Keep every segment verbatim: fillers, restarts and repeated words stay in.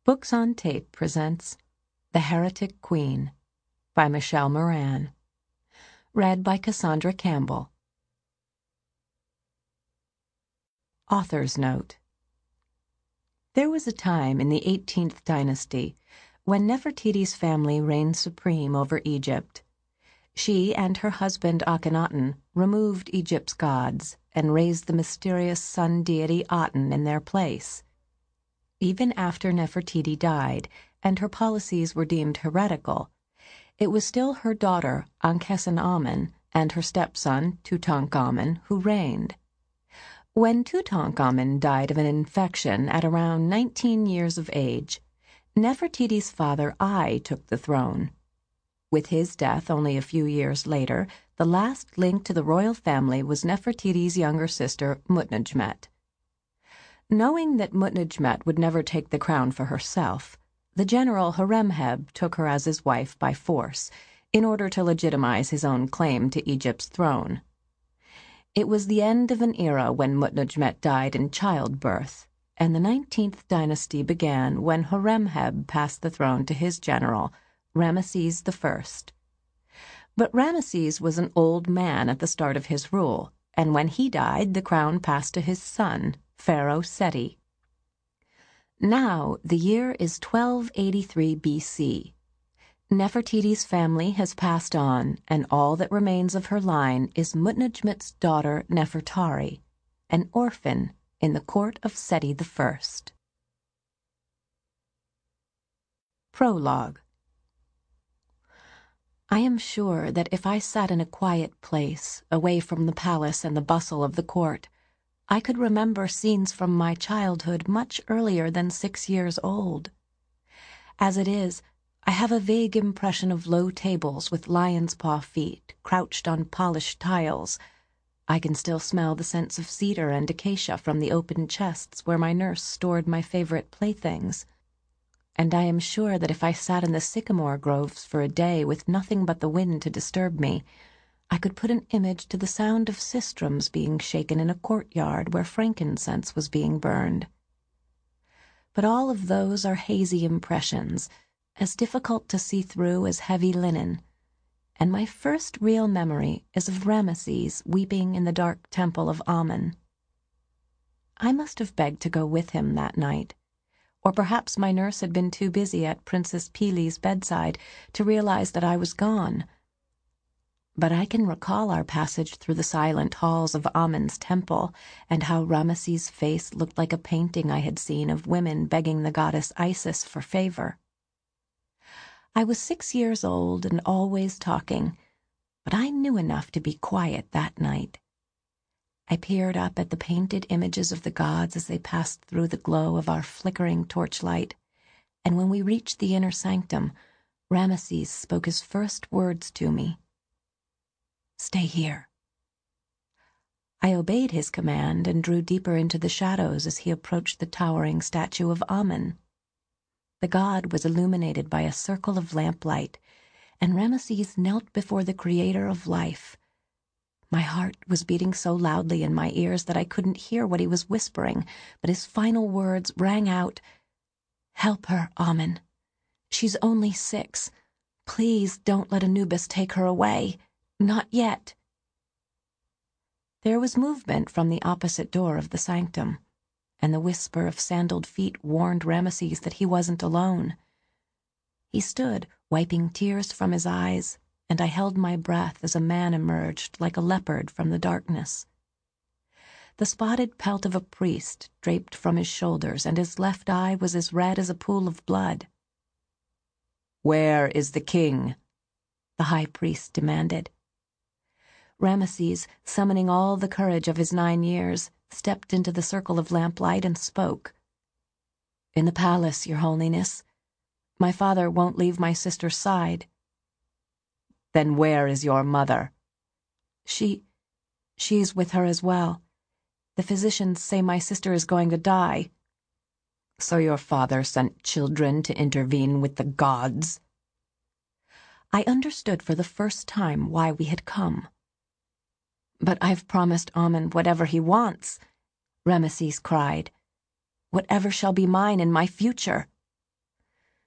Books on Tape presents The Heretic Queen by Michelle Moran. Read by Cassandra Campbell. Author's Note. There was a time in the eighteenth dynasty when Nefertiti's family reigned supreme over Egypt. She and her husband Akhenaten removed Egypt's gods and raised the mysterious sun deity Aten in their place. Even after Nefertiti died and her policies were deemed heretical, it was still her daughter Ankhesenamen and her stepson Tutankhamun who reigned. When Tutankhamun died of an infection at around nineteen years of age, Nefertiti's father Ai took the throne. With his death only a few years later, the last link to the royal family was Nefertiti's younger sister Mutnejmet. Knowing that Mutnejmet would never take the crown for herself, the general Horemheb took her as his wife by force, in order to legitimize his own claim to Egypt's throne. It was the end of an era when Mutnejmet died in childbirth, and the nineteenth dynasty began when Horemheb passed the throne to his general, Ramesses the First. But Ramesses was an old man at the start of his rule, and when he died, the crown passed to his son, Pharaoh Seti. Now the year is twelve eighty-three B C. Nefertiti's family has passed on, and all that remains of her line is Mutnejmet's daughter Nefertari, an orphan in the court of Seti the First. Prologue. I am sure that if I sat in a quiet place, away from the palace and the bustle of the court, I could remember scenes from my childhood much earlier than six years old. As it is, I have a vague impression of low tables with lion's paw feet crouched on polished tiles. I can still smell the scents of cedar and acacia from the open chests where my nurse stored my favorite playthings. And I am sure that if I sat in the sycamore groves for a day with nothing but the wind to disturb me, I could put an image to the sound of sistrums being shaken in a courtyard where frankincense was being burned. But all of those are hazy impressions, as difficult to see through as heavy linen, and my first real memory is of Ramesses weeping in the dark temple of Amen. I must have begged to go with him that night, or perhaps my nurse had been too busy at Princess Pili's bedside to realize that I was gone. But I can recall our passage through the silent halls of Amen's temple, and how Ramesses' face looked like a painting I had seen of women begging the goddess Isis for favor. I was six years old and always talking, but I knew enough to be quiet that night. I peered up at the painted images of the gods as they passed through the glow of our flickering torchlight, and when we reached the inner sanctum, Ramesses spoke his first words to me. "Stay here." I obeyed his command and drew deeper into the shadows as he approached the towering statue of Amen. The god was illuminated by a circle of lamplight, and Ramesses knelt before the creator of life. My heart was beating so loudly in my ears that I couldn't hear what he was whispering, but his final words rang out, "Help her, Amen. She's only six. Please don't let Anubis take her away. Not yet." There was movement from the opposite door of the sanctum, and the whisper of sandaled feet warned Ramesses that he wasn't alone. He stood, wiping tears from his eyes, and I held my breath as a man emerged like a leopard from the darkness. The spotted pelt of a priest draped from his shoulders, and his left eye was as red as a pool of blood. "Where is the king?" the high priest demanded. Ramesses, summoning all the courage of his nine years, stepped into the circle of lamplight and spoke. "In the palace, Your Holiness. My father won't leave my sister's side." "Then where is your mother?" She, she's with her as well. The physicians say my sister is going to die." "So your father sent children to intervene with the gods?" I understood for the first time why we had come. "But I've promised Amen whatever he wants," Ramesses cried. "Whatever shall be mine in my future."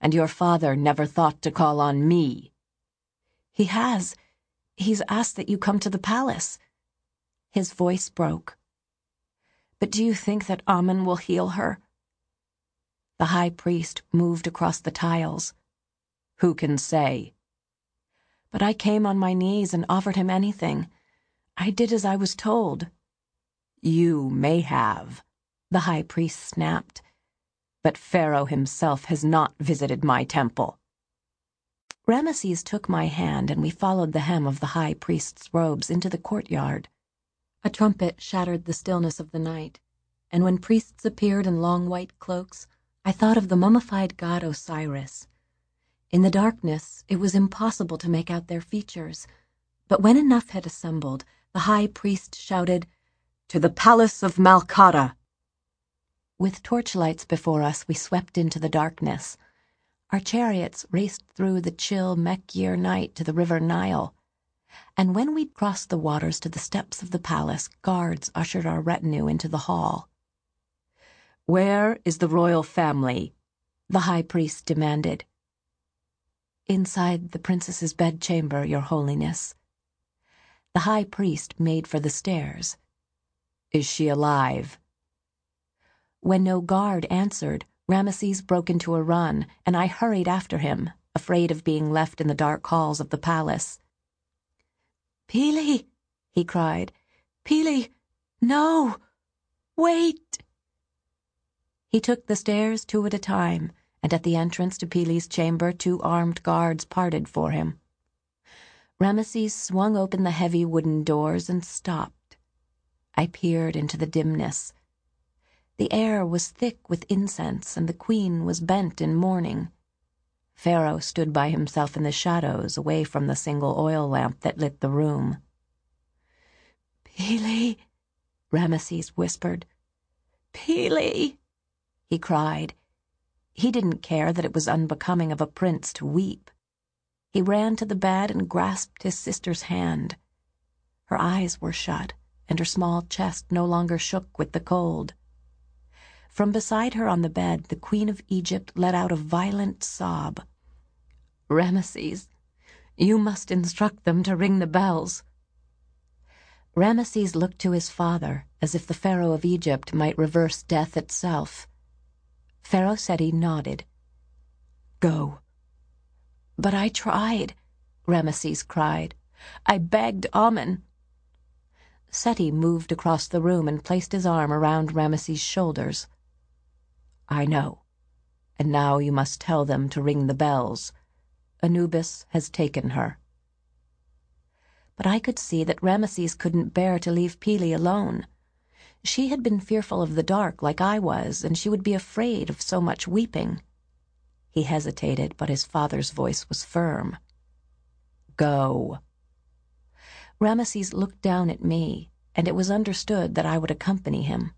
And your father never thought to call on me." "He has. He's asked that you come to the palace." His voice broke. "But do you think that Amen will heal her?" The high priest moved across the tiles. "Who can say?" "But I came on my knees and offered him anything. I did as I was told." "You may have," the high priest snapped. "But Pharaoh himself has not visited my temple." Ramesses took my hand, and we followed the hem of the high priest's robes into the courtyard. A trumpet shattered the stillness of the night, and when priests appeared in long white cloaks, I thought of the mummified god Osiris. In the darkness, it was impossible to make out their features, but when enough had assembled, the high priest shouted, "To the palace of Malkara!" With torchlights before us, we swept into the darkness. Our chariots raced through the chill Mekir night to the river Nile, and when we'd crossed the waters to the steps of the palace, guards ushered our retinue into the hall. "Where is the royal family?" the high priest demanded. "Inside the princess's bedchamber, Your Holiness." The high priest made for the stairs. "Is she alive?" When no guard answered, Ramesses broke into a run, and I hurried after him, afraid of being left in the dark halls of the palace. "Pili!" he cried. "Pili! No! Wait!" He took the stairs two at a time, and at the entrance to Pili's chamber two armed guards parted for him. Ramesses swung open the heavy wooden doors and stopped. I peered into the dimness. The air was thick with incense, and the queen was bent in mourning. Pharaoh stood by himself in the shadows, away from the single oil lamp that lit the room. "Pili," Ramesses whispered. "Pili," he cried. He didn't care that it was unbecoming of a prince to weep. He ran to the bed and grasped his sister's hand. Her eyes were shut, and her small chest no longer shook with the cold. From beside her on the bed, the Queen of Egypt let out a violent sob. "Ramesses, you must instruct them to ring the bells." Ramesses looked to his father, as if the Pharaoh of Egypt might reverse death itself. Pharaoh Seti nodded. "Go." "But I tried," Ramesses cried. "I begged Amen." Seti moved across the room and placed his arm around Ramesses' shoulders. "I know, and now you must tell them to ring the bells. Anubis has taken her." But I could see that Ramesses couldn't bear to leave Pili alone. She had been fearful of the dark like I was, and she would be afraid of so much weeping. He hesitated, but his father's voice was firm. "Go." Ramesses looked down at me, and it was understood that I would accompany him.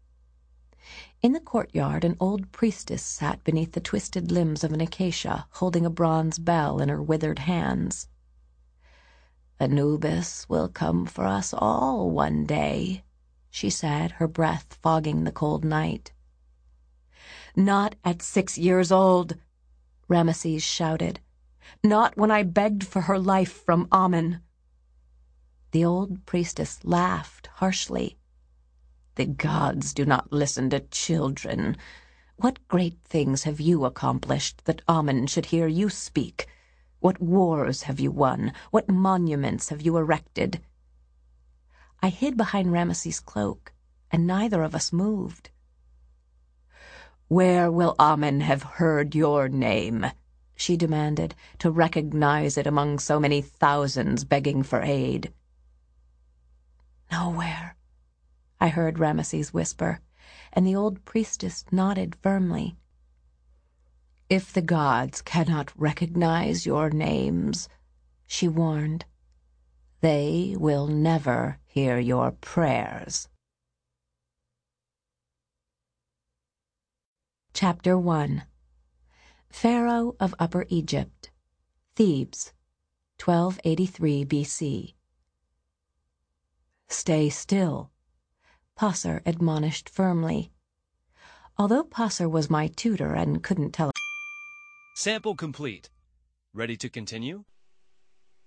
In the courtyard, an old priestess sat beneath the twisted limbs of an acacia, holding a bronze bell in her withered hands. "Anubis will come for us all one day," she said, her breath fogging the cold night. "Not at six years old," Ramesses shouted. "Not when I begged for her life from Amen." The old priestess laughed harshly. "The gods do not listen to children. What great things have you accomplished that Amen should hear you speak? What wars have you won? What monuments have you erected?" I hid behind Ramesses' cloak, and neither of us moved. "Where will Amen have heard your name?" she demanded, "to recognize it among so many thousands begging for aid?" "Nowhere," I heard Ramesses whisper, and the old priestess nodded firmly. "If the gods cannot recognize your names," she warned, "they will never hear your prayers." Chapter one. Pharaoh of Upper Egypt, Thebes, twelve eighty-three B C. "Stay still," Passer admonished firmly. Although Passer was my tutor and couldn't tell Sample complete. Ready to continue?